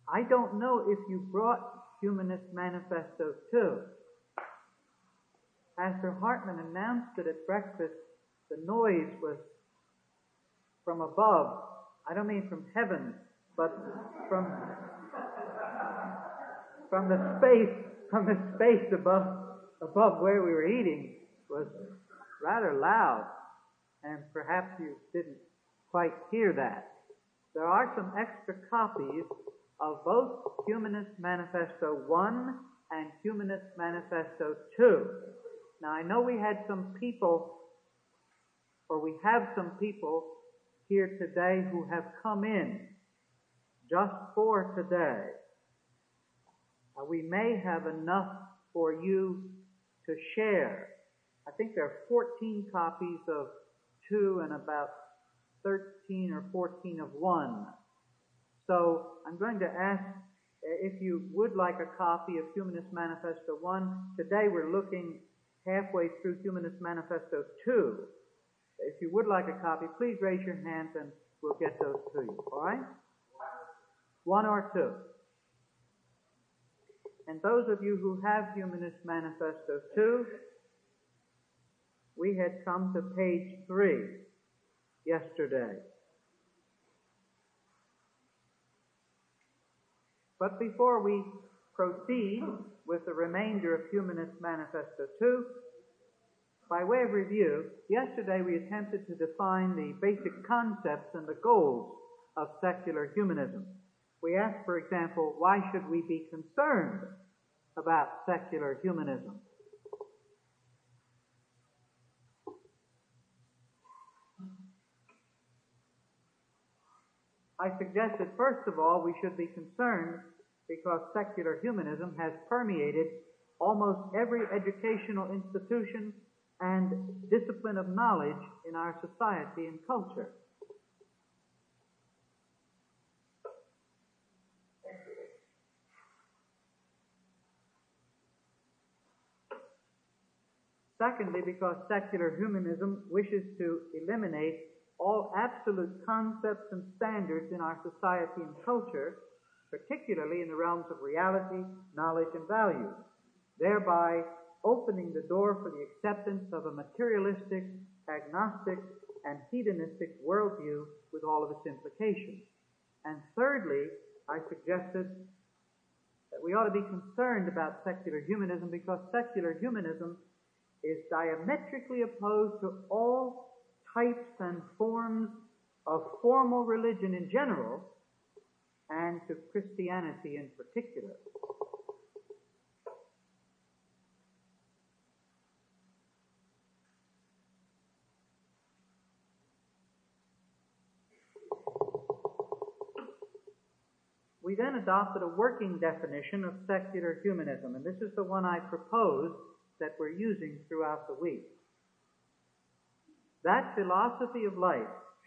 I don't know if you brought Humanist Manifesto too. Pastor Hartman announced it at breakfast. The noise was from above. I don't mean from heaven, but from the space above where we were eating was rather loud, and perhaps you didn't quite hear that. There are some extra copies of both Humanist Manifesto 1 and Humanist Manifesto 2. Now, I know we had some people, or we have some people here today who have come in just for today. We may have enough for you to share. I think there are 14 copies of 2 and about 13 or 14 of 1. So I'm going to ask if you would like a copy of Humanist Manifesto 1. Today we're looking halfway through Humanist Manifesto 2. If you would like a copy, please raise your hands and we'll get those to you. All right? 1 or 2. And those of you who have Humanist Manifesto 2, we had come to page 3 yesterday. But before we proceed with the remainder of Humanist Manifesto 2, by way of review, yesterday we attempted to define the basic concepts and the goals of secular humanism. We asked, for example, why should we be concerned about secular humanism? I suggested, first of all, we should be concerned because secular humanism has permeated almost every educational institution and discipline of knowledge in our society and culture. Secondly, because secular humanism wishes to eliminate all absolute concepts and standards in our society and culture, particularly in the realms of reality, knowledge, and value, thereby opening the door for the acceptance of a materialistic, agnostic, and hedonistic worldview with all of its implications. And thirdly, I suggested that we ought to be concerned about secular humanism because secular humanism is diametrically opposed to all types and forms of formal religion in general and to Christianity in particular. We then adopted a working definition of secular humanism, and this is the one I proposed that we're using throughout the week. That philosophy of life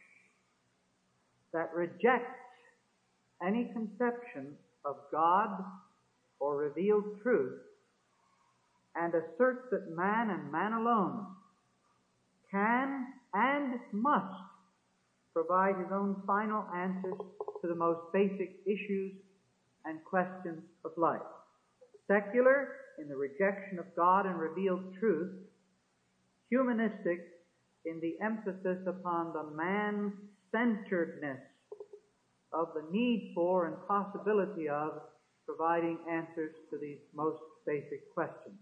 that rejects any conception of God or revealed truth and asserts that man and man alone can and must provide his own final answers to the most basic issues and questions of life. Secular in the rejection of God and revealed truth, humanistic in the emphasis upon the man-centeredness of the need for and possibility of providing answers to these most basic questions.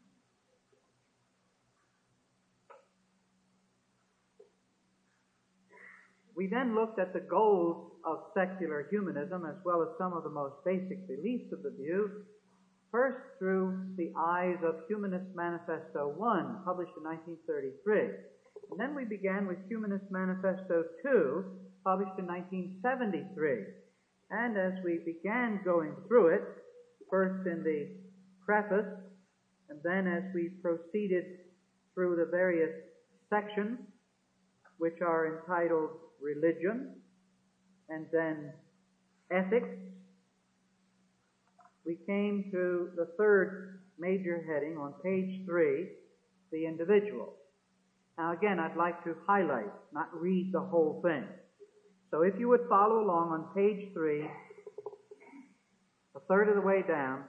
We then looked at the goals of secular humanism as well as some of the most basic beliefs of the view, first through the eyes of Humanist Manifesto 1, published in 1933. And then we began with Humanist Manifesto 2, published in 1973. And as we began going through it, first in the preface, and then as we proceeded through the various sections, which are entitled Religion, and then Ethics, we came to the third major heading on page 3, the individual. Now again, I'd like to highlight, not read the whole thing. So if you would follow along on page 3, third of the way down.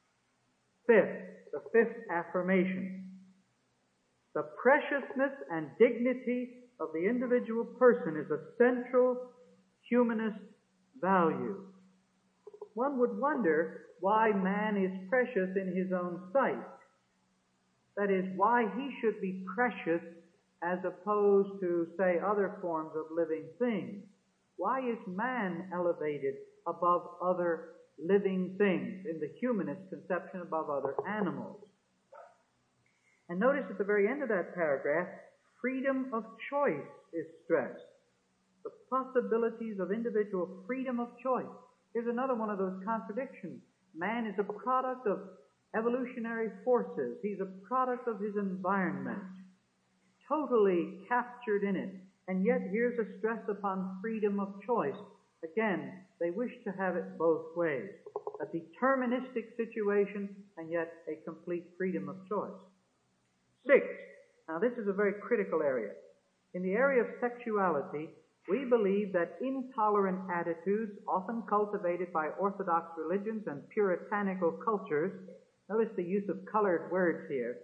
The fifth affirmation. The preciousness and dignity of the individual person is a central humanist value. One would wonder why man is precious in his own sight. That is, why he should be precious as opposed to, say, other forms of living things. Why is man elevated above other living things, in the humanist conception above other animals? And notice at the very end of that paragraph, freedom of choice is stressed. The possibilities of individual freedom of choice. Here's another one of those contradictions. Man is a product of evolutionary forces. He's a product of his environment, totally captured in it. And yet here's a stress upon freedom of choice. Again, they wish to have it both ways. A deterministic situation and yet a complete freedom of choice. 6. Now this is a very critical area. In the area of sexuality, we believe that intolerant attitudes, often cultivated by Orthodox religions and puritanical cultures, notice the use of colored words here,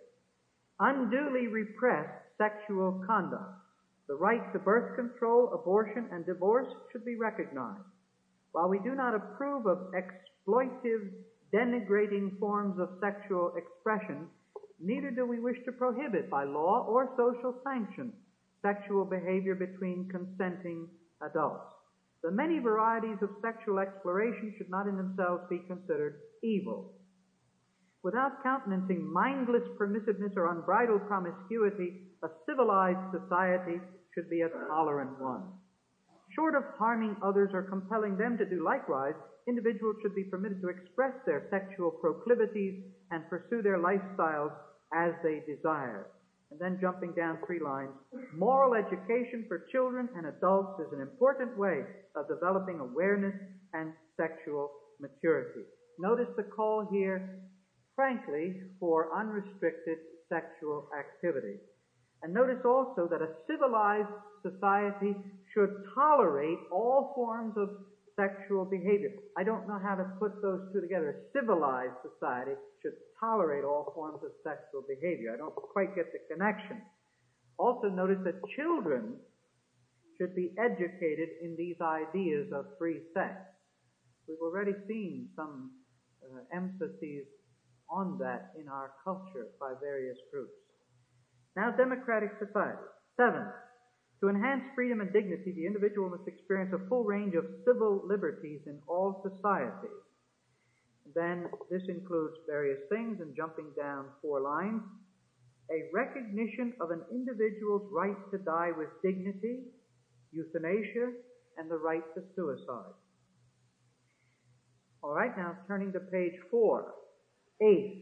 unduly repress sexual conduct. The right to birth control, abortion, and divorce should be recognized. While we do not approve of exploitive, denigrating forms of sexual expression, neither do we wish to prohibit by law or social sanction sexual behavior between consenting adults. The many varieties of sexual exploration should not in themselves be considered evil. Without countenancing mindless permissiveness or unbridled promiscuity, a civilized society should be a tolerant one. Short of harming others or compelling them to do likewise, individuals should be permitted to express their sexual proclivities and pursue their lifestyles as they desire. And then jumping down 3 lines, moral education for children and adults is an important way of developing awareness and sexual maturity. Notice the call here, frankly, for unrestricted sexual activity. And notice also that a civilized society should tolerate all forms of sexual behavior. I don't know how to put those two together. A civilized society should tolerate all forms of sexual behavior. I don't quite get the connection. Also notice that children should be educated in these ideas of free sex. We've already seen some emphases on that in our culture by various groups. Now, democratic society. 7. To enhance freedom and dignity, the individual must experience a full range of civil liberties in all societies. Then this includes various things, and jumping down 4 lines, a recognition of an individual's right to die with dignity, euthanasia, and the right to suicide. All right, now turning to page 4. 8.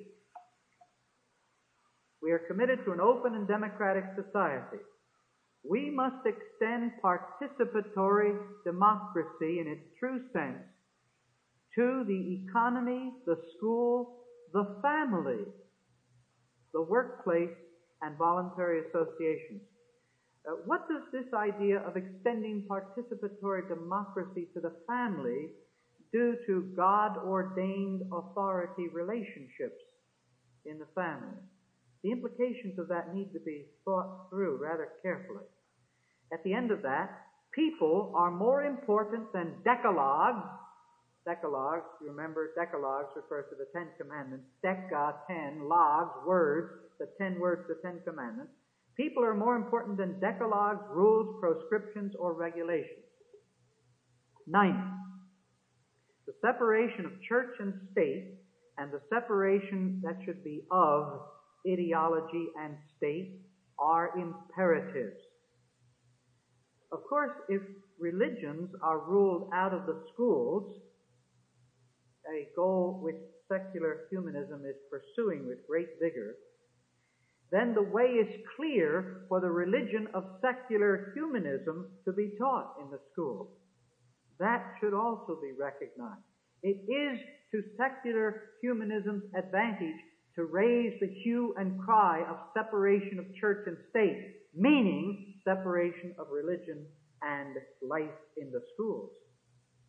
We are committed to an open and democratic society. We must extend participatory democracy in its true sense to the economy, the school, the family, the workplace, and voluntary associations. What does this idea of extending participatory democracy to the family do to God-ordained authority relationships in the family? The implications of that need to be thought through rather carefully. At the end of that, people are more important than decalogues. Decalogues, you remember, decalogues refers to the 10 commandments. Deca, 10, logs, words, the 10 words, the 10 commandments. People are more important than decalogues, rules, proscriptions, or regulations. 9. The separation of church and state, and the separation that should be of ideology and state, are imperatives. Of course, if religions are ruled out of the schools, a goal which secular humanism is pursuing with great vigor, then the way is clear for the religion of secular humanism to be taught in the schools. That should also be recognized. It is to secular humanism's advantage to raise the hue and cry of separation of church and state, meaning separation of religion and life in the schools.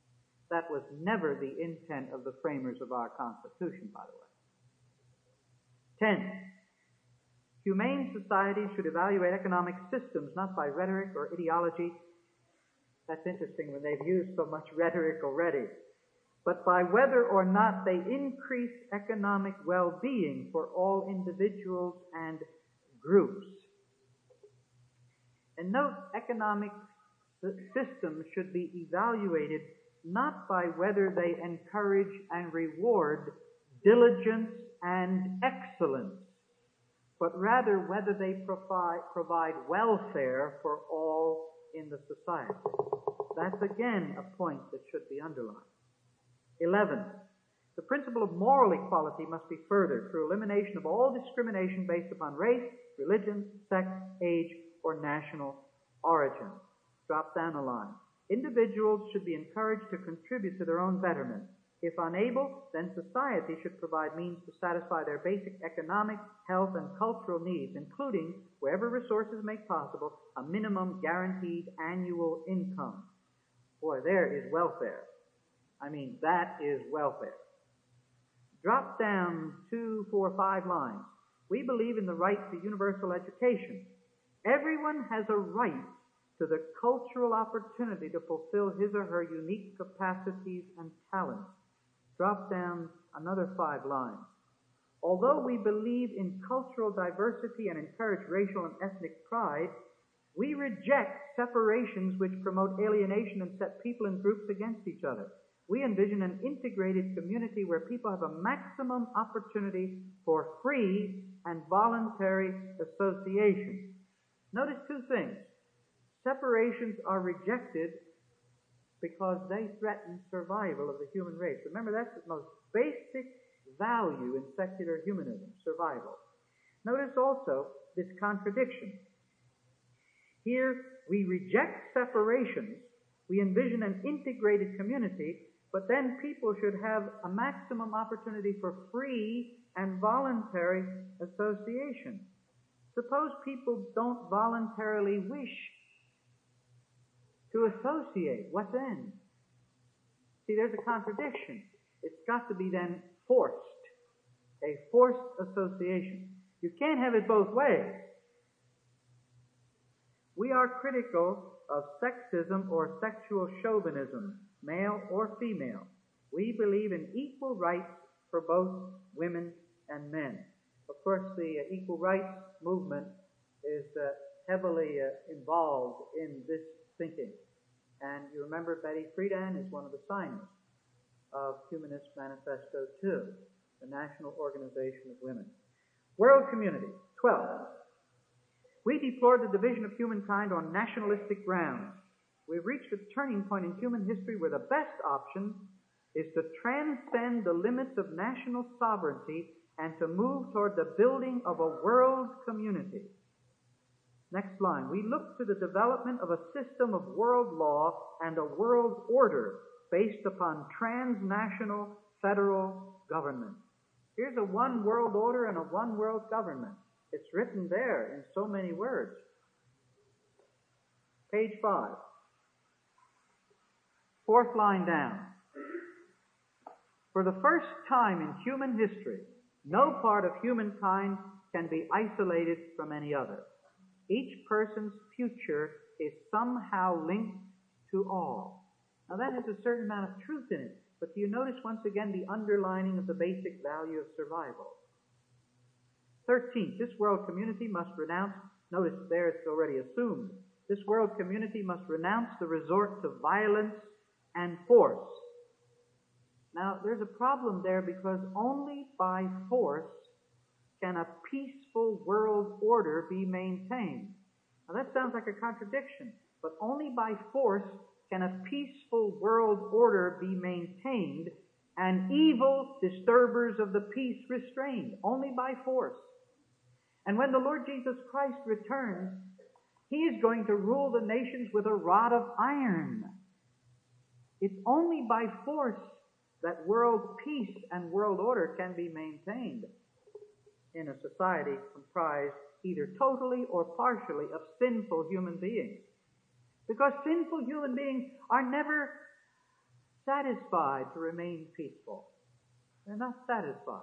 That was never the intent of the framers of our Constitution, by the way. 10. Humane societies should evaluate economic systems not by rhetoric or ideology. That's interesting when they've used so much rhetoric already. But by whether or not they increase economic well-being for all individuals and groups. And note, economic systems should be evaluated not by whether they encourage and reward diligence and excellence, but rather whether they provide welfare for all in the society. That's again a point that should be underlined. 11. The principle of moral equality must be furthered through elimination of all discrimination based upon race, religion, sex, age, or national origin. Drop down a line. Individuals should be encouraged to contribute to their own betterment. If unable, then society should provide means to satisfy their basic economic, health, and cultural needs, including, wherever resources make possible, a minimum guaranteed annual income. Boy, there is welfare. I mean, that is welfare. Drop down 2, 4, 5 lines. We believe in the right to universal education. Everyone has a right to the cultural opportunity to fulfill his or her unique capacities and talents. Drop down another 5 lines. Although we believe in cultural diversity and encourage racial and ethnic pride, we reject separations which promote alienation and set people in groups against each other. We envision an integrated community where people have a maximum opportunity for free and voluntary association. Notice 2 things. Separations are rejected because they threaten survival of the human race. Remember, that's the most basic value in secular humanism, survival. Notice also this contradiction. Here, we reject separations. We envision an integrated community, but then people should have a maximum opportunity for free and voluntary association. Suppose people don't voluntarily wish to associate. What then? See, there's a contradiction. It's got to be then forced. A forced association. You can't have it both ways. We are critical of sexism or sexual chauvinism, male or female. We believe in equal rights for both women and men. Of course, the equal rights movement is heavily involved in this thinking. And you remember Betty Friedan is one of the signers of Humanist Manifesto 2, the National Organization of Women. World Community, 12. We deplore the division of humankind on nationalistic grounds. We've reached a turning point in human history where the best option is to transcend the limits of national sovereignty and to move toward the building of a world community. Next line. We look to the development of a system of world law and a world order based upon transnational federal government. Here's a one world order and a one world government. It's written there in so many words. Page 5. 4th line down. For the first time in human history, no part of humankind can be isolated from any other. Each person's future is somehow linked to all. Now that has a certain amount of truth in it, but do you notice once again the underlining of the basic value of survival? 13. This world community must renounce, notice there it's already assumed, this world community must renounce the resort to violence and force. Now there's a problem there because only by force can a peaceful world order be maintained. Now that sounds like a contradiction, but only by force can a peaceful world order be maintained and evil disturbers of the peace restrained. Only by force. And when the Lord Jesus Christ returns, He is going to rule the nations with a rod of iron. It's only by force that world peace and world order can be maintained in a society comprised either totally or partially of sinful human beings. Because sinful human beings are never satisfied to remain peaceful. They're not satisfied.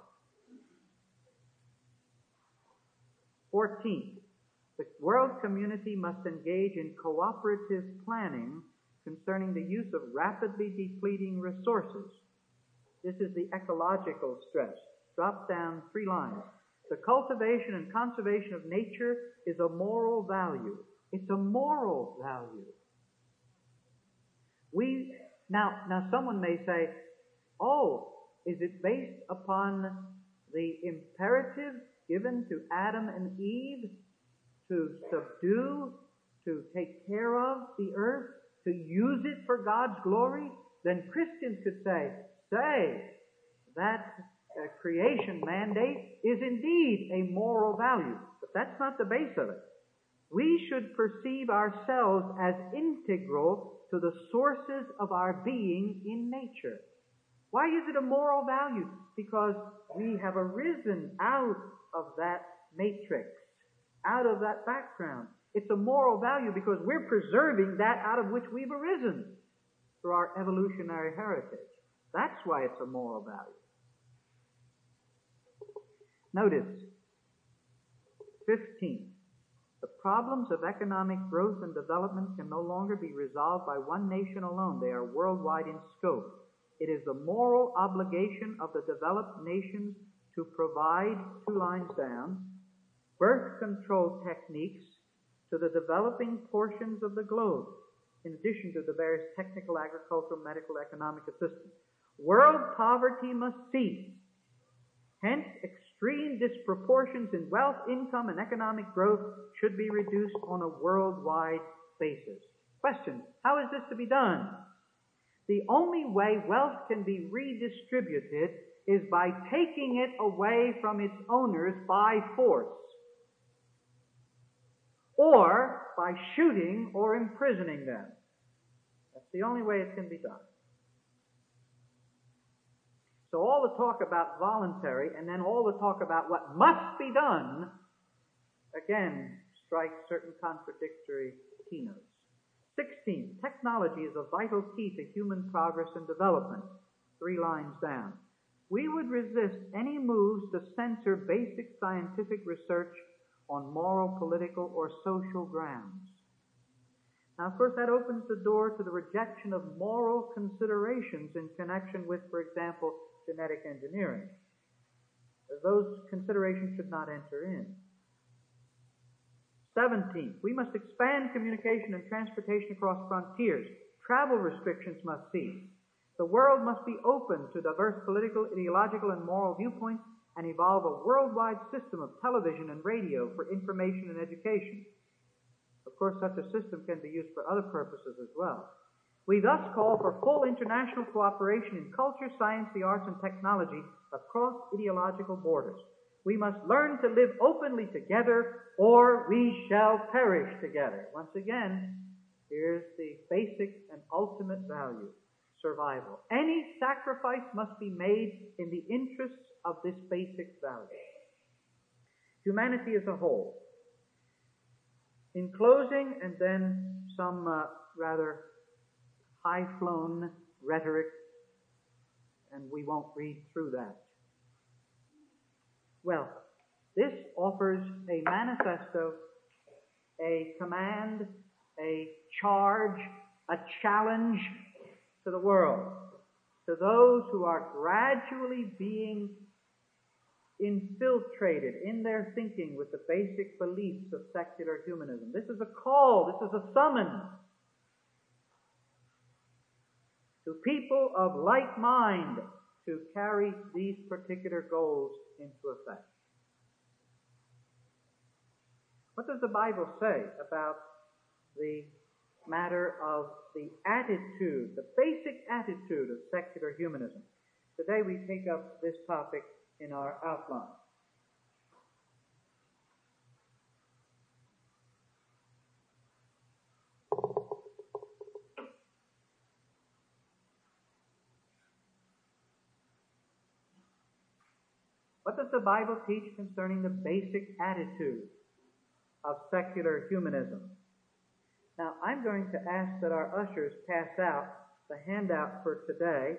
14. The world community must engage in cooperative planning concerning the use of rapidly depleting resources. This is the ecological stress. Drop down 3 lines. The cultivation and conservation of nature is a moral value. It's a moral value. Now someone may say, oh, is it based upon the imperative given to Adam and Eve to subdue, to take care of the earth, to use it for God's glory? Then Christians could say that creation mandate is indeed a moral value. But that's not the base of it. We should perceive ourselves as integral to the sources of our being in nature. Why is it a moral value? Because we have arisen out of that matrix, out of that background. It's a moral value because we're preserving that out of which we've arisen through our evolutionary heritage. That's why it's a moral value. Notice, 15. The problems of economic growth and development can no longer be resolved by one nation alone. They are worldwide in scope. It is the moral obligation of the developed nations to provide, 2 lines down, birth control techniques to the developing portions of the globe, in addition to the various technical, agricultural, medical, economic assistance. World poverty must cease. Hence, extreme disproportions in wealth, income, and economic growth should be reduced on a worldwide basis. Question, how is this to be done? The only way wealth can be redistributed is by taking it away from its owners by force, or by shooting or imprisoning them. That's the only way it can be done. So all the talk about voluntary and then all the talk about what must be done, again, strikes certain contradictory keynotes. 16. Technology is a vital key to human progress and development. 3 lines down. We would resist any moves to censor basic scientific research on moral, political, or social grounds. Now, of course, that opens the door to the rejection of moral considerations in connection with, for example, genetic engineering. Those considerations should not enter in. 17. We must expand communication and transportation across frontiers. Travel restrictions must cease. The world must be open to diverse political, ideological, and moral viewpoints and evolve a worldwide system of television and radio for information and education. Of course, such a system can be used for other purposes as well. We thus call for full international cooperation in culture, science, the arts, and technology across ideological borders. We must learn to live openly together, or we shall perish together. Once again, here's the basic and ultimate value: survival. Any sacrifice must be made in the interests of this basic value. Humanity as a whole. In closing, and then some rather high-flown rhetoric, and we won't read through that. Well, this offers a manifesto, a command, a charge, a challenge to the world, to those who are gradually being infiltrated in their thinking with the basic beliefs of secular humanism. This is a call, this is a summons to people of like mind to carry these particular goals into effect. What does the Bible say about the matter of the attitude, the basic attitude of secular humanism? Today we take up this topic in our outline. What does the Bible teach concerning the basic attitude of secular humanism? Now, I'm going to ask that our ushers pass out the handout for today.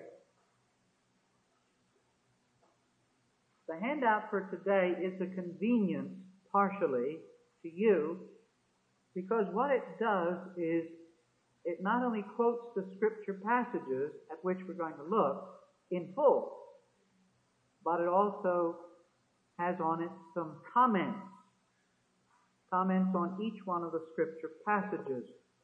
The handout for today is a convenience, partially, to you, because what it does is it not only quotes the Scripture passages at which we're going to look in full, but it also has on it some comments on each one of the Scripture passages.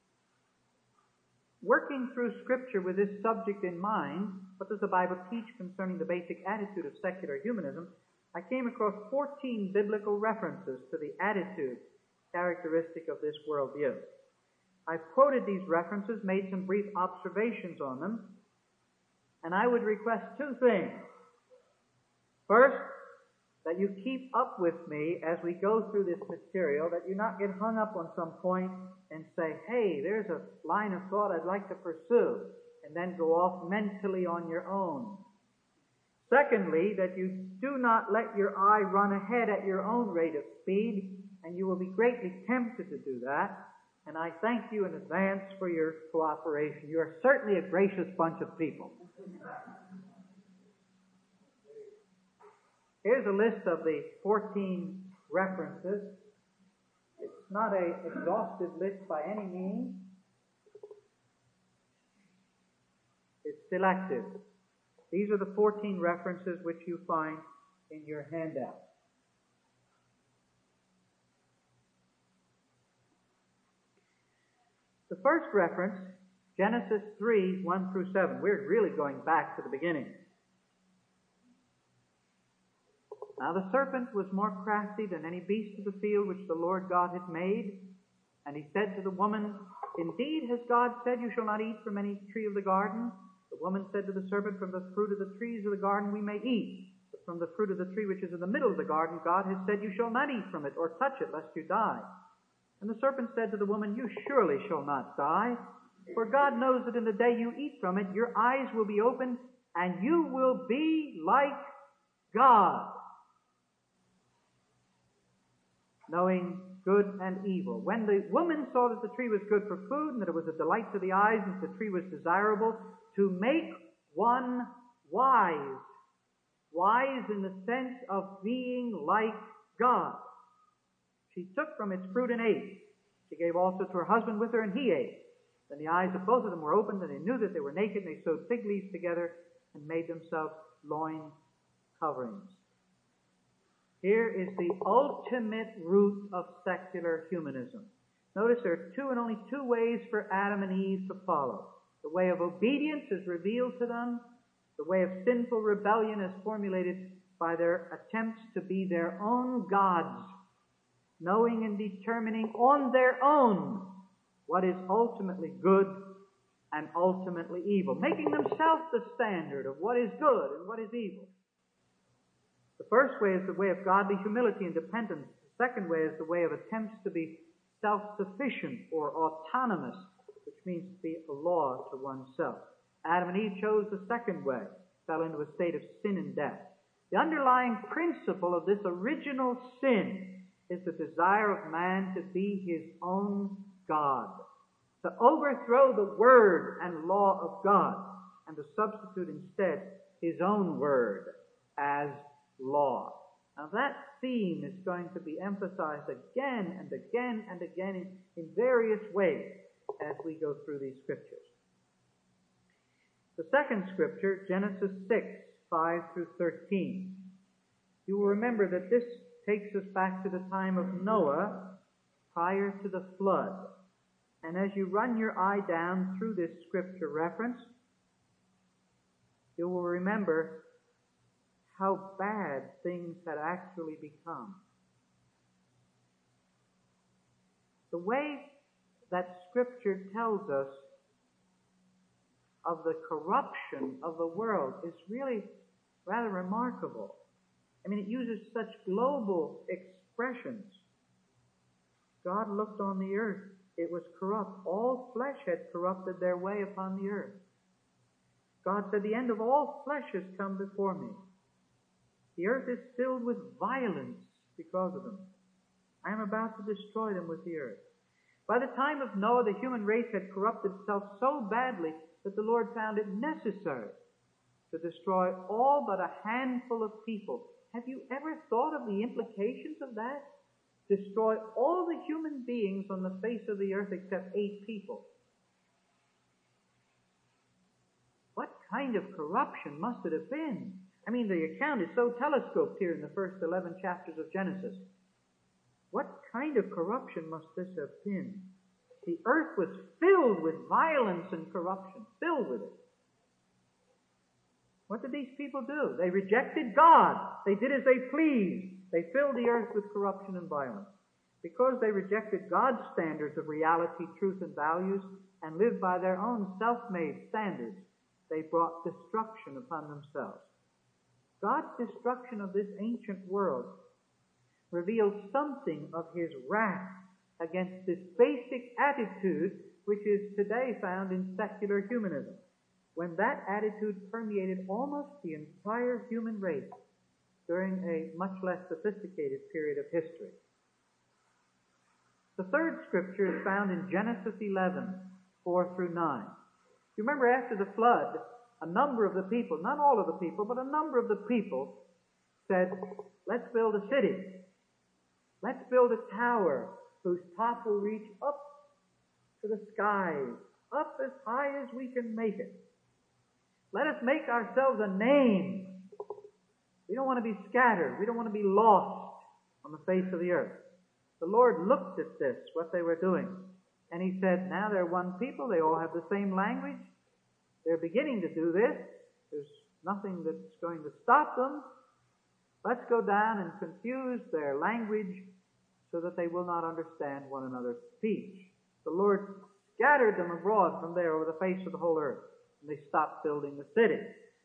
Working through Scripture with this subject in mind, what does the Bible teach concerning the basic attitude of secular humanism? I came across 14 biblical references to the attitude characteristic of this worldview. I've quoted these references, made some brief observations on them, and I would request two things. First, that you keep up with me as we go through this material, that you not get hung up on some point and say, hey, there's a line of thought I'd like to pursue, and then go off mentally on your own. Secondly, that you do not let your eye run ahead at your own rate of speed, and you will be greatly tempted to do that. And I thank you in advance for your cooperation. You are certainly a gracious bunch of people. Here's a list of the 14 references. It's not an exhaustive list by any means. It's selective. These are the 14 references which you find in your handout. The first reference, Genesis 3, 1 through 7. We're really going back to the beginning. Now the serpent was more crafty than any beast of the field which the Lord God had made. And he said to the woman, Indeed, has God said, You shall not eat from any tree of the garden? The woman said to the serpent, From the fruit of the trees of the garden we may eat. But from the fruit of the tree which is in the middle of the garden, God has said, You shall not eat from it, or touch it, lest you die. And the serpent said to the woman, You surely shall not die. For God knows that in the day you eat from it, your eyes will be opened, and you will be like God, knowing good and evil. When the woman saw that the tree was good for food, and that it was a delight to the eyes, and that the tree was desirable to make one wise. Wise in the sense of being like God. She took from its fruit and ate. She gave also to her husband with her, and he ate. Then the eyes of both of them were opened, and they knew that they were naked, and they sewed fig leaves together and made themselves loin coverings. Here is the ultimate root of secular humanism. Notice there are two and only two ways for Adam and Eve to follow. The way of obedience is revealed to them. The way of sinful rebellion is formulated by their attempts to be their own gods, knowing and determining on their own what is ultimately good and ultimately evil, making themselves the standard of what is good and what is evil. The first way is the way of godly humility and dependence. The second way is the way of attempts to be self-sufficient or autonomous, which means to be a law to oneself. Adam and Eve chose the second way, fell into a state of sin and death. The underlying principle of this original sin is the desire of man to be his own God, to overthrow the word and law of God, and to substitute instead his own word as law. Now that theme is going to be emphasized again and again and again in various ways as we go through these scriptures. The second scripture, Genesis 6, 5 through 13. You will remember that this takes us back to the time of Noah, prior to the flood. And as you run your eye down through this scripture reference, you will remember how bad things had actually become. The way that scripture tells us of the corruption of the world is really rather remarkable. I mean, it uses such global expressions. God looked on the earth. It was corrupt. All flesh had corrupted their way upon the earth. God said, the end of all flesh has come before me. The earth is filled with violence because of them. I am about to destroy them with the earth. By the time of Noah, the human race had corrupted itself so badly that the Lord found it necessary to destroy all but a handful of people. Have you ever thought of the implications of that? Destroy all the human beings on the face of the earth except 8 people. What kind of corruption must it have been? I mean, the account is so telescoped here in the first 11 chapters of Genesis. What kind of corruption must this have been? The earth was filled with violence and corruption, filled with it. What did these people do? They rejected God. They did as they pleased. They filled the earth with corruption and violence. Because they rejected God's standards of reality, truth, and values, and lived by their own self-made standards, they brought destruction upon themselves. God's destruction of this ancient world reveals something of His wrath against this basic attitude which is today found in secular humanism, when that attitude permeated almost the entire human race during a much less sophisticated period of history. The third scripture is found in Genesis 11, 4 through 9. You remember after the flood, a number of the people, not all of the people, but a number of the people said, let's build a city. Let's build a tower whose top will reach up to the skies, up as high as we can make it. Let us make ourselves a name. We don't want to be scattered. We don't want to be lost on the face of the earth. The Lord looked at this, what they were doing, and He said, now they're one people. They all have the same language. They're beginning to do this. There's nothing that's going to stop them. Let's go down and confuse their language so that they will not understand one another's speech. The Lord scattered them abroad from there over the face of the whole earth, and they stopped building the city.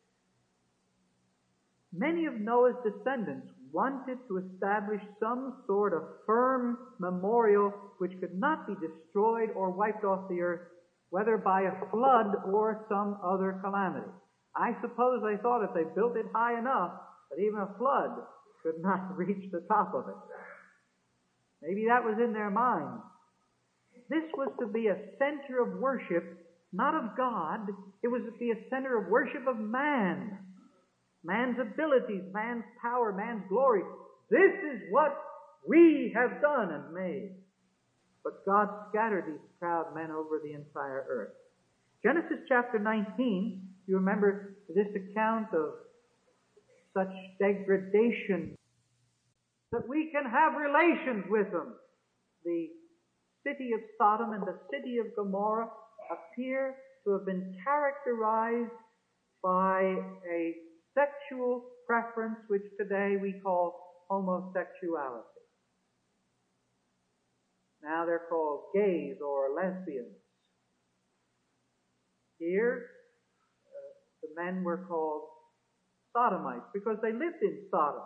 Many of Noah's descendants wanted to establish some sort of firm memorial which could not be destroyed or wiped off the earth, whether by a flood or some other calamity. I suppose they thought if they built it high enough that even a flood could not reach the top of it. Maybe that was in their minds. This was to be a center of worship, not of God. It was to be a center of worship of man. Man's abilities, man's power, man's glory. This is what we have done and made. But God scattered these proud men over the entire earth. Genesis chapter 19, you remember this account of such degradation that we can have relations with them. The city of Sodom and the city of Gomorrah appear to have been characterized by a sexual preference which today we call homosexuality. Now they're called gays or lesbians. Here, the men were called sodomites because they lived in Sodom.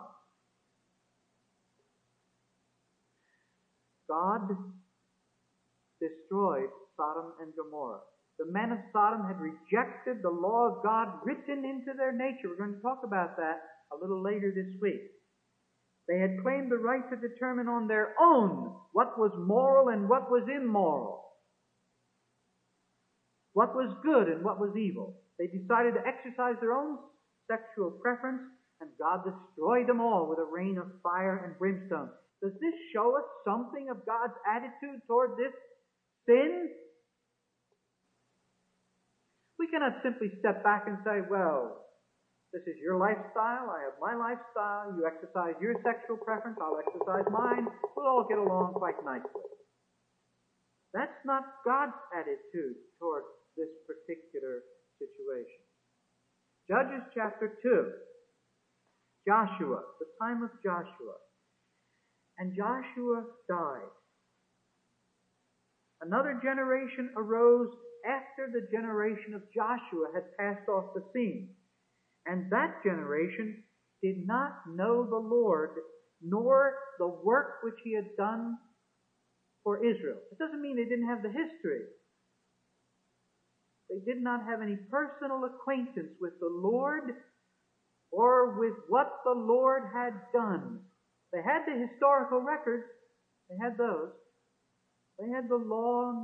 God destroyed Sodom and Gomorrah. The men of Sodom had rejected the law of God written into their nature. We're going to talk about that a little later this week. They had claimed the right to determine on their own what was moral and what was immoral, what was good and what was evil. They decided to exercise their own sexual preference, and God destroyed them all with a rain of fire and brimstone. Does this show us something of God's attitude toward this sin? We cannot simply step back and say, well, this is your lifestyle, I have my lifestyle, you exercise your sexual preference, I'll exercise mine, we'll all get along quite nicely. That's not God's attitude toward this particular situation. Judges chapter 2. Joshua, the time of Joshua. And Joshua died. Another generation arose after the generation of Joshua had passed off the scene. And that generation did not know the Lord, nor the work which He had done for Israel. It doesn't mean they didn't have the history. They did not have any personal acquaintance with the Lord or with what the Lord had done. They had the historical records. They had those. They had the law and the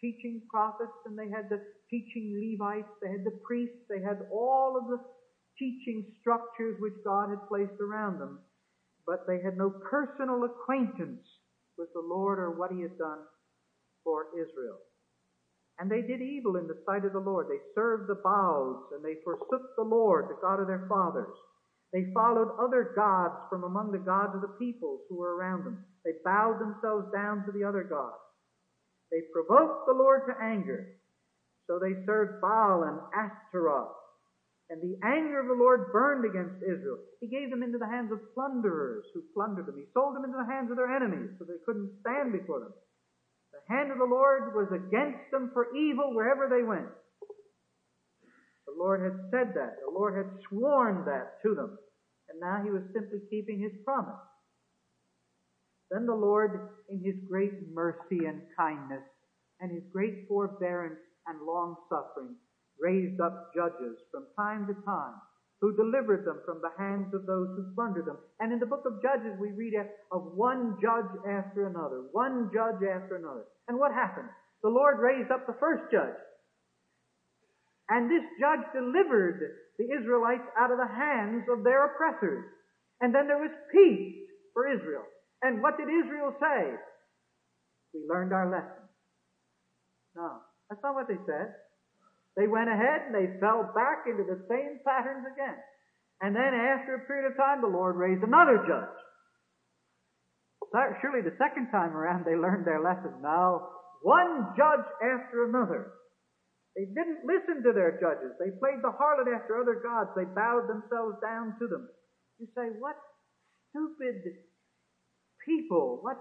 teaching prophets, and they had the teaching Levites, they had the priests, they had all of the teaching structures which God had placed around them. But they had no personal acquaintance with the Lord or what He had done for Israel. And they did evil in the sight of the Lord. They served the Baals, and they forsook the Lord, the God of their fathers. They followed other gods from among the gods of the peoples who were around them. They bowed themselves down to the other gods. They provoked the Lord to anger. So they served Baal and Ashtaroth. And the anger of the Lord burned against Israel. He gave them into the hands of plunderers who plundered them. He sold them into the hands of their enemies so they couldn't stand before them. The hand of the Lord was against them for evil wherever they went. The Lord had said that. The Lord had sworn that to them. And now He was simply keeping His promise. Then the Lord, in His great mercy and kindness, and His great forbearance and long-suffering, raised up judges from time to time, who delivered them from the hands of those who plundered them. And in the book of Judges we read of one judge after another, one judge after another. And what happened? The Lord raised up the first judge. And this judge delivered the Israelites out of the hands of their oppressors. And then there was peace for Israel. And what did Israel say? We learned our lesson. No, that's not what they said. They went ahead and they fell back into the same patterns again. And then after a period of time, the Lord raised another judge. Surely the second time around they learned their lesson. Now, one judge after another. They didn't listen to their judges. They played the harlot after other gods. They bowed themselves down to them. You say, what stupid people, what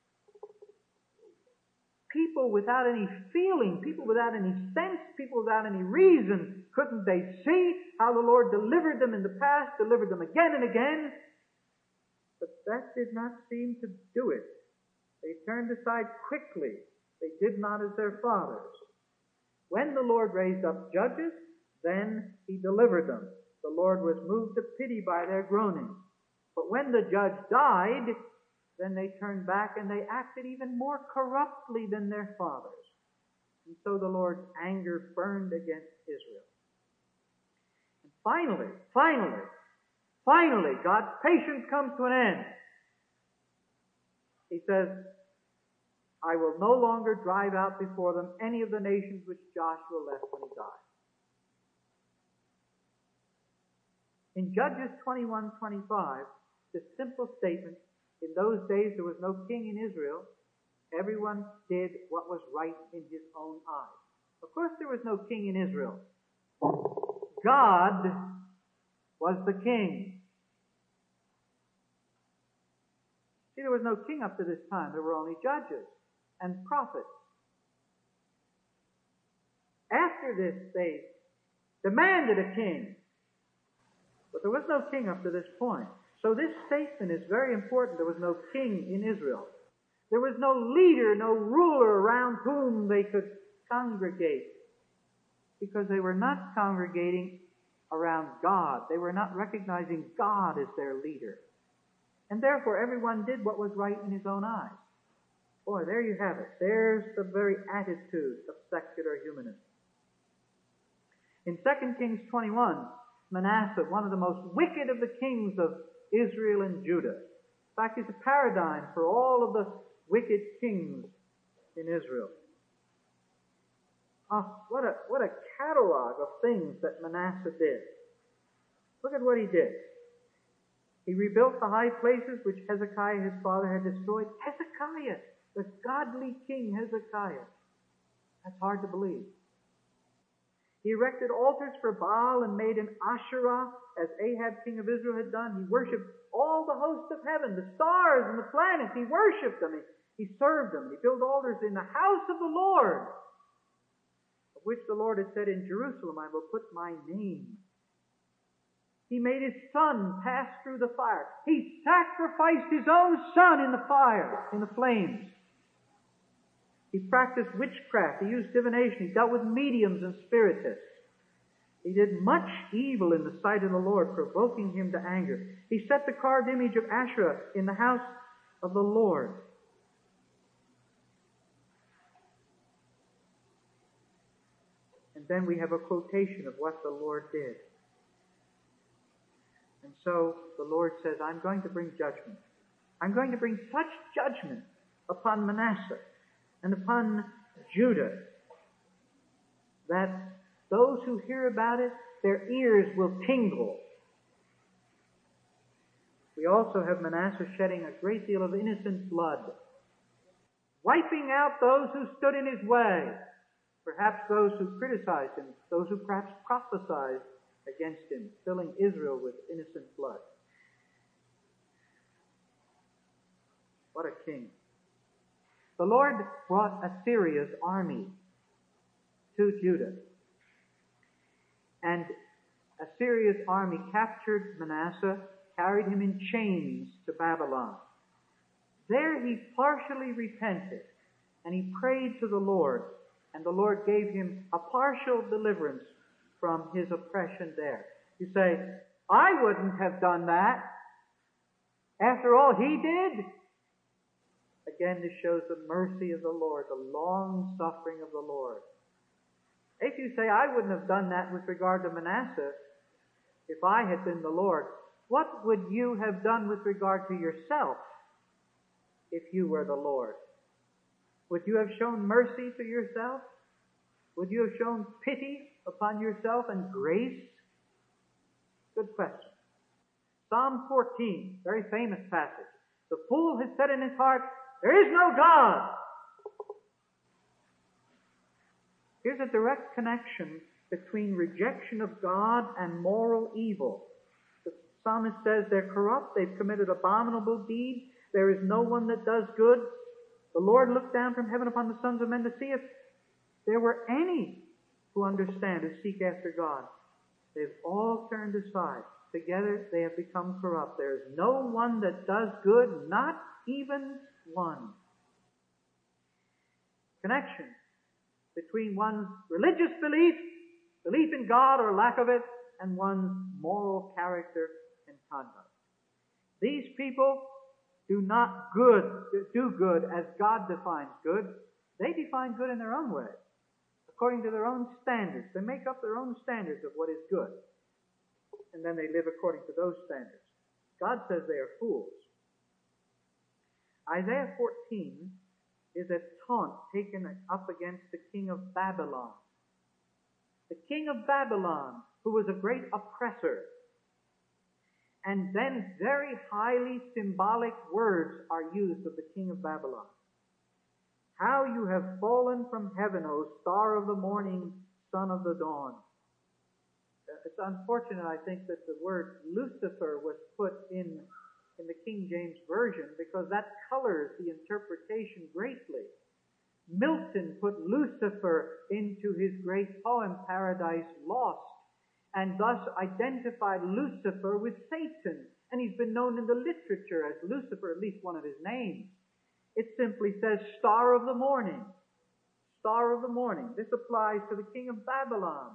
people without any feeling, people without any sense, people without any reason. Couldn't they see how the Lord delivered them in the past, delivered them again and again? But that did not seem to do it. They turned aside quickly. They did not as their fathers. When the Lord raised up judges, then He delivered them. The Lord was moved to pity by their groaning. But when the judge died, then they turned back and they acted even more corruptly than their fathers. And so the Lord's anger burned against Israel. And finally, God's patience comes to an end. He says, I will no longer drive out before them any of the nations which Joshua left when he died. In Judges 21:25, this simple statement, in those days there was no king in Israel. Everyone did what was right in his own eyes. Of course there was no king in Israel. God was the king. See, there was no king up to this time. There were only judges and prophets. After this, they demanded a king. But there was no king up to this point. So this statement is very important. There was no king in Israel. There was no leader, no ruler around whom they could congregate. Because they were not congregating around God. They were not recognizing God as their leader. And therefore everyone did what was right in his own eyes. Boy, there you have it. There's the very attitude of secular humanism. In 2 Kings 21, Manasseh, one of the most wicked of the kings of Israel and Judah. In fact, he's a paradigm for all of the wicked kings in Israel. What a catalog of things that Manasseh did. Look at what he did. He rebuilt the high places which Hezekiah his father had destroyed. Hezekiah, the godly king Hezekiah. That's hard to believe. He erected altars for Baal and made an Asherah, as Ahab, king of Israel, had done. He worshipped all the hosts of heaven, the stars and the planets. He worshipped them. He served them. He built altars in the house of the Lord, of which the Lord had said, in Jerusalem I will put my name. He made his son pass through the fire. He sacrificed his own son in the fire, in the flames. He practiced witchcraft. He used divination. He dealt with mediums and spiritists. He did much evil in the sight of the Lord, provoking him to anger. He set the carved image of Asherah in the house of the Lord. then we have a quotation of what the Lord did. And so the Lord says, I'm going to bring judgment. I'm going to bring such judgment upon Manasseh and upon Judah that those who hear about it, their ears will tingle. We also have Manasseh shedding a great deal of innocent blood, wiping out those who stood in his way, perhaps those who criticized him, those who perhaps prophesied against him, filling Israel with innocent blood. What a king. The Lord brought Assyria's army to Judah. And Assyria's army captured Manasseh, carried him in chains to Babylon. There he partially repented, and he prayed to the Lord, and the Lord gave him a partial deliverance from his oppression there. You say, I wouldn't have done that. After all he did. Again, this shows the mercy of the Lord, the long suffering of the Lord. If you say, I wouldn't have done that with regard to Manasseh if I had been the Lord, what would you have done with regard to yourself if you were the Lord? Would you have shown mercy to yourself? Would you have shown pity upon yourself and grace? Good question. Psalm 14, very famous passage. The fool has said in his heart, there is no God. Here's a direct connection between rejection of God and moral evil. The psalmist says they're corrupt, they've committed abominable deeds, there is no one that does good. The Lord looked down from heaven upon the sons of men to see if there were any who understand, who seek after God. They've all turned aside. Together they have become corrupt. There is no one that does good, not even one. Connection between one's religious belief in God or lack of it, and one's moral character and conduct. These people do not do good as God defines good. They define good in their own way, according to their own standards. They make up their own standards of what is good, and then they live according to those standards. God says they are fools. Isaiah 14 is a taunt taken up against the king of Babylon. The king of Babylon, who was a great oppressor. And then very highly symbolic words are used of the king of Babylon. How you have fallen from heaven, O star of the morning, son of the dawn. It's unfortunate, I think, that the word Lucifer was put in the King James Version, because that colors the interpretation greatly. Milton put Lucifer into his great poem, Paradise Lost, and thus identified Lucifer with Satan. And he's been known in the literature as Lucifer, at least one of his names. It simply says, Star of the Morning. Star of the Morning. This applies to the king of Babylon.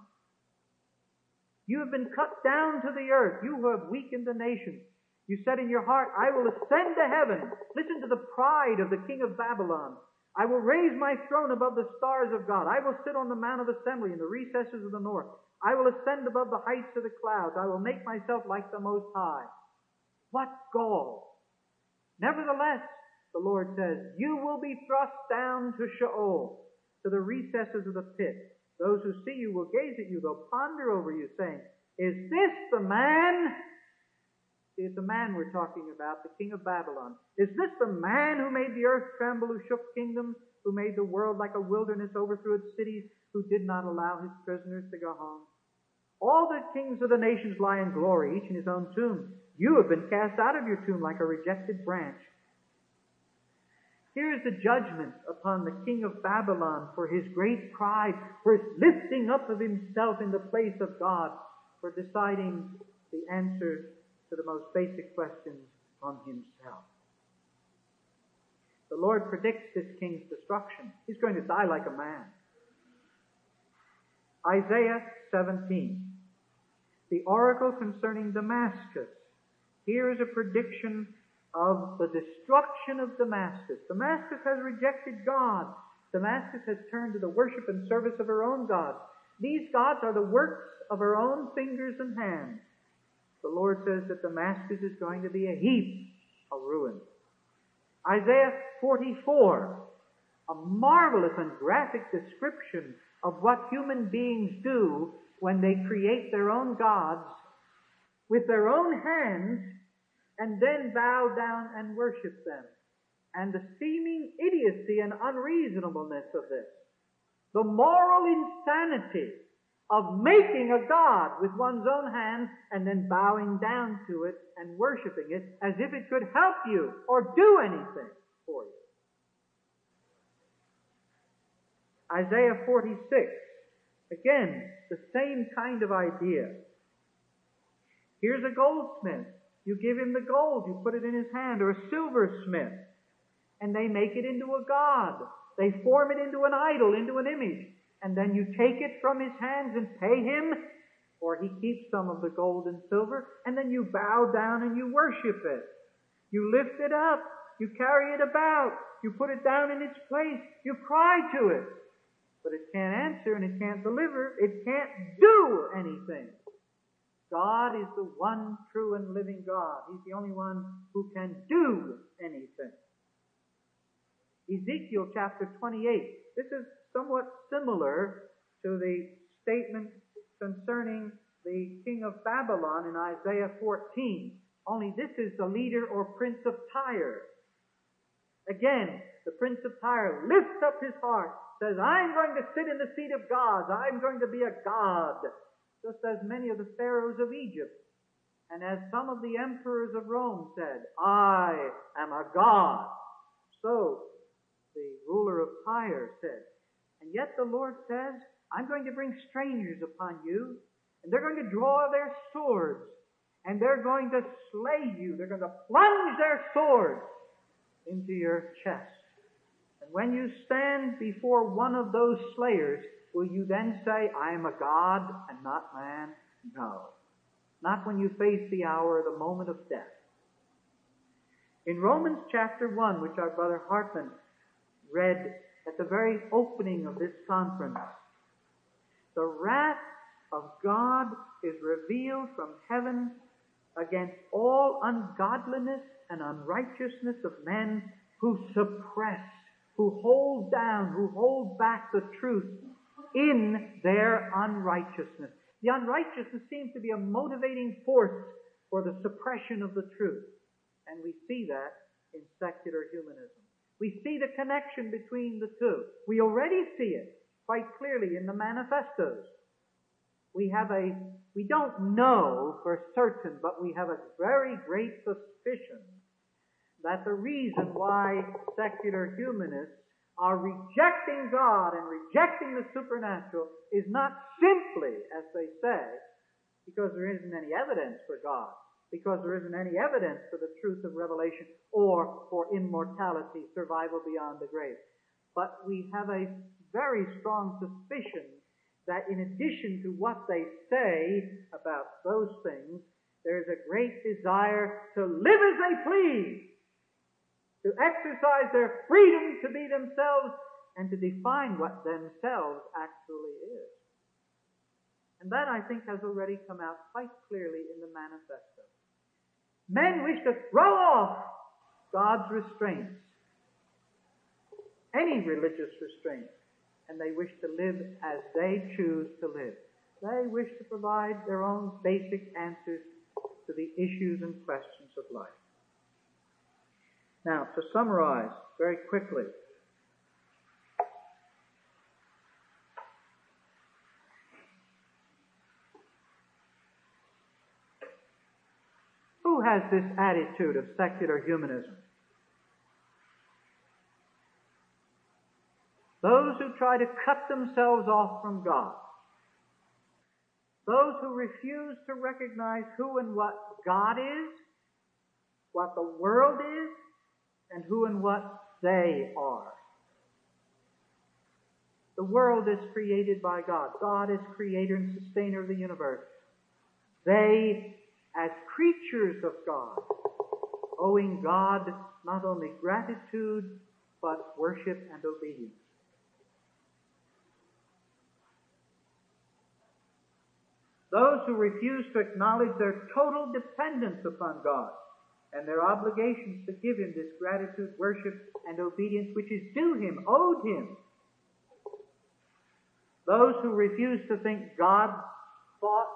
You have been cut down to the earth. You who have weakened the nations. You said in your heart, I will ascend to heaven. Listen to the pride of the king of Babylon. I will raise my throne above the stars of God. I will sit on the mount of assembly in the recesses of the north. I will ascend above the heights of the clouds. I will make myself like the Most High. What gall! Nevertheless, the Lord says, you will be thrust down to Sheol, to the recesses of the pit. Those who see you will gaze at you. They'll ponder over you, saying, is this the man? See, it's the man we're talking about, the king of Babylon. Is this the man who made the earth tremble, who shook kingdoms, who made the world like a wilderness, overthrew its cities, who did not allow his prisoners to go home? All the kings of the nations lie in glory, each in his own tomb. You have been cast out of your tomb like a rejected branch. Here is the judgment upon the king of Babylon for his great pride, for his lifting up of himself in the place of God, for deciding the answers to the most basic questions on himself. The Lord predicts this king's destruction. He's going to die like a man. Isaiah 17. The oracle concerning Damascus. Here is a prediction of the destruction of Damascus. Damascus has rejected God. Damascus has turned to the worship and service of her own gods. These gods are the works of our own fingers and hands. The Lord says that Damascus is going to be a heap of ruins. Isaiah 44, a marvelous and graphic description of what human beings do when they create their own gods with their own hands and then bow down and worship them. And the seeming idiocy and unreasonableness of this. The moral insanity of making a god with one's own hands and then bowing down to it and worshiping it as if it could help you or do anything for you. Isaiah 46, again, the same kind of idea. Here's a goldsmith. You give him the gold, you put it in his hand, or a silversmith, and they make it into a god. They form it into an idol, into an image. And then you take it from his hands and pay him, or he keeps some of the gold and silver, and then you bow down and you worship it. You lift it up. You carry it about. You put it down in its place. You cry to it. But it can't answer and it can't deliver. It can't do anything. God is the one true and living God. He's the only one who can do anything. Ezekiel chapter 28. This is somewhat similar to the statement concerning the king of Babylon in Isaiah 14. Only this is the leader or prince of Tyre. Again, the prince of Tyre lifts up his heart, says, I'm going to sit in the seat of gods. I'm going to be a god, just as many of the pharaohs of Egypt. And as some of the emperors of Rome said, I am a god. So the ruler of Tyre said, and yet the Lord says, I'm going to bring strangers upon you, and they're going to draw their swords, and they're going to slay you. They're going to plunge their swords into your chest. And when you stand before one of those slayers, will you then say, I am a god and not man? No. Not when you face the hour, the moment of death. In Romans chapter 1, which our brother Hartman read at the very opening of this conference, the wrath of God is revealed from heaven against all ungodliness and unrighteousness of men who suppress, who hold down, who hold back the truth in their unrighteousness. The unrighteousness seems to be a motivating force for the suppression of the truth. And we see that in secular humanism. We see the connection between the two. We already see it quite clearly in the manifestos. We don't know for certain, but we have a very great suspicion that the reason why secular humanists are rejecting God and rejecting the supernatural is not simply, as they say, because there isn't any evidence for God, because there isn't any evidence for the truth of revelation or for immortality, survival beyond the grave. But we have a very strong suspicion that in addition to what they say about those things, there is a great desire to live as they please, to exercise their freedom to be themselves and to define what themselves actually is. And that, I think, has already come out quite clearly in the manifesto. Men wish to throw off God's restraints, any religious restraints, and they wish to live as they choose to live. They wish to provide their own basic answers to the issues and questions of life. Now, to summarize very quickly, who has this attitude of secular humanism? Those who try to cut themselves off from God. Those who refuse to recognize who and what God is, what the world is, and who and what they are. The world is created by God. God is creator and sustainer of the universe. They, as creatures of God, owing God not only gratitude, but worship and obedience. Those who refuse to acknowledge their total dependence upon God and their obligations to give Him this gratitude, worship, and obedience which is due Him, owed Him. Those who refuse to think God's thoughts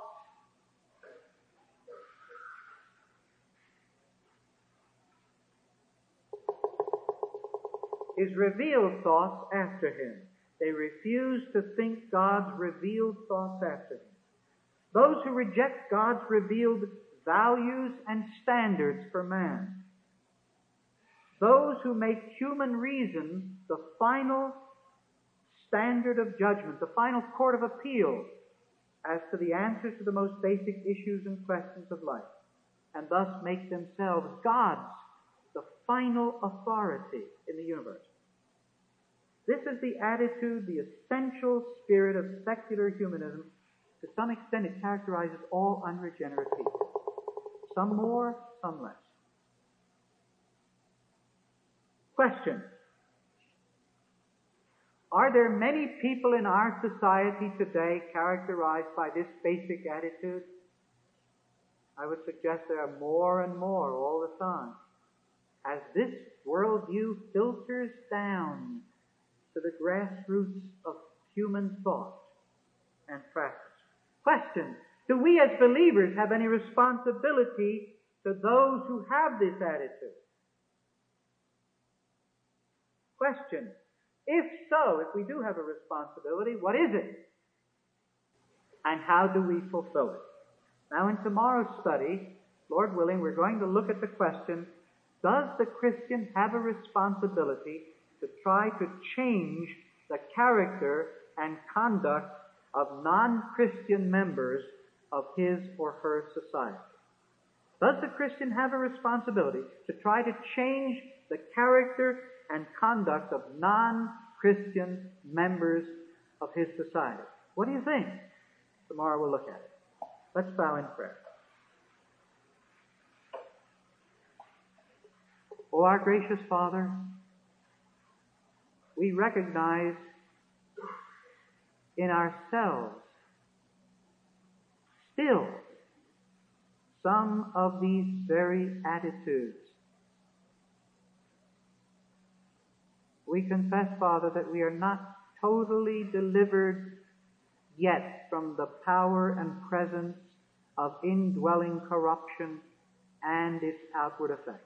His revealed thoughts after Him. They refuse to think God's revealed thoughts after Him. Those who reject God's revealed values and standards for man. Those who make human reason the final standard of judgment, the final court of appeal as to the answers to the most basic issues and questions of life, and thus make themselves gods, the final authority in the universe. This is the attitude, the essential spirit of secular humanism. To some extent, it characterizes all unregenerate people. Some more, some less. Question. Are there many people in our society today characterized by this basic attitude? I would suggest there are more and more all the time. As this worldview filters down to the grassroots of human thought and practice. Question. Do we as believers have any responsibility to those who have this attitude? Question. If so, if we do have a responsibility, what is it? And how do we fulfill it? Now in tomorrow's study, Lord willing, we're going to look at the question, does the Christian have a responsibility to try to change the character and conduct of non-Christian members of his or her society? Does the Christian have a responsibility to try to change the character and conduct of non-Christian members of his society? What do you think? Tomorrow we'll look at it. Let's bow in prayer. O our gracious Father, we recognize in ourselves still some of these very attitudes. We confess, Father, that we are not totally delivered yet from the power and presence of indwelling corruption and its outward effects.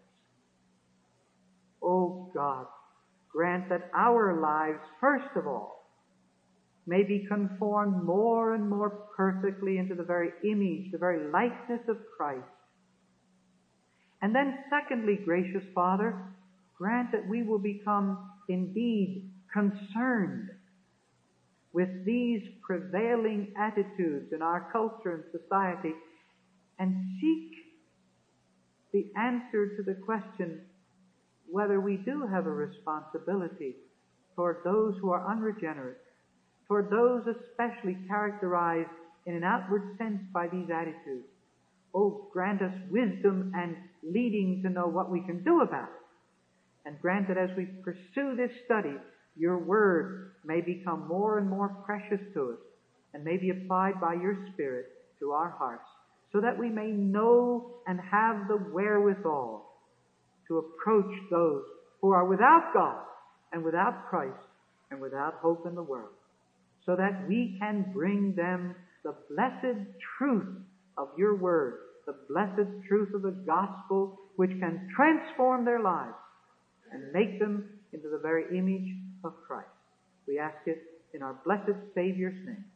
O God, grant that our lives, first of all, may be conformed more and more perfectly into the very image, the very likeness of Christ. And then secondly, gracious Father, grant that we will become indeed concerned with these prevailing attitudes in our culture and society and seek the answer to the question whether we do have a responsibility toward those who are unregenerate, toward those especially characterized in an outward sense by these attitudes. Oh, grant us wisdom and leading to know what we can do about it. And grant that as we pursue this study, your word may become more and more precious to us and may be applied by your Spirit to our hearts, so that we may know and have the wherewithal to approach those who are without God and without Christ and without hope in the world, so that we can bring them the blessed truth of your word, the blessed truth of the gospel, which can transform their lives and make them into the very image of Christ. We ask it in our blessed Savior's name.